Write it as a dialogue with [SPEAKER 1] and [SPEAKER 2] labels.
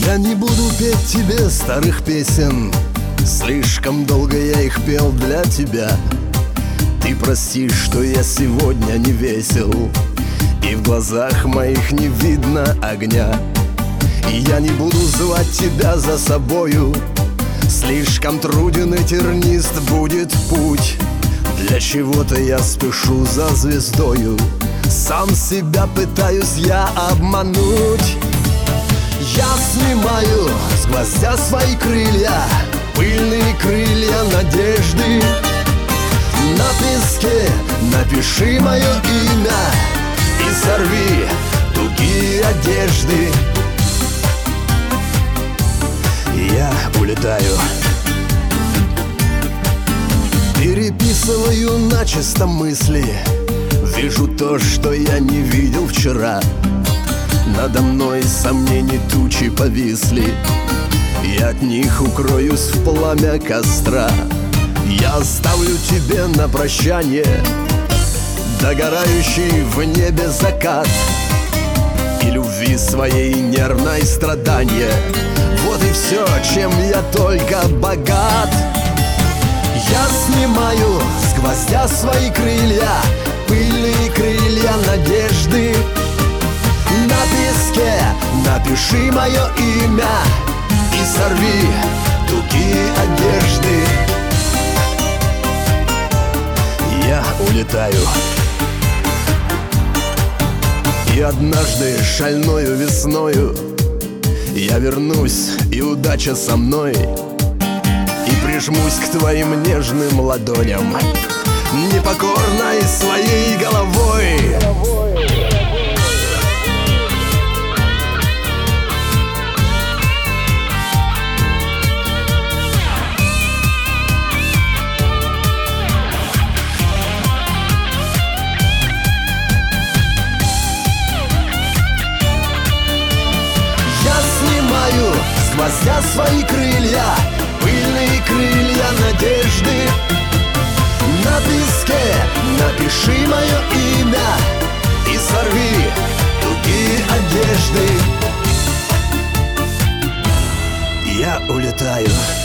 [SPEAKER 1] Я не буду петь тебе старых песен, слишком долго я их пел для тебя. Ты прости, что я сегодня не весел, и в глазах моих не видно огня. И я не буду звать тебя за собою, слишком труден и тернист будет путь. Для чего-то я спешу за звездою, сам себя пытаюсь я обмануть. Я снимаю с гвоздя свои крылья, пыльные крылья надежды. На песке напиши мое имя и сорви тугие одежды. Я улетаю, переписываю начисто мысли, вижу то, что я не видел вчера. Надо мной сомнений тучи повисли, и от них укроюсь в пламя костра. Я оставлю тебе на прощание догорающий в небе закат и любви своей нервное страдание. Вот и все, чем я только богат. Я снимаю с гвоздя свои крылья, пыльные крылья надежды. На песке напиши мое имя и сорви тугие одежды. Я улетаю, и однажды шальною весною я вернусь, и удача со мной, и прижмусь к твоим нежным ладоням, непокорной своей головой. С гвоздя свои крылья, пыльные крылья надежды. На песке напиши мое имя и сорви тугие одежды. Я улетаю.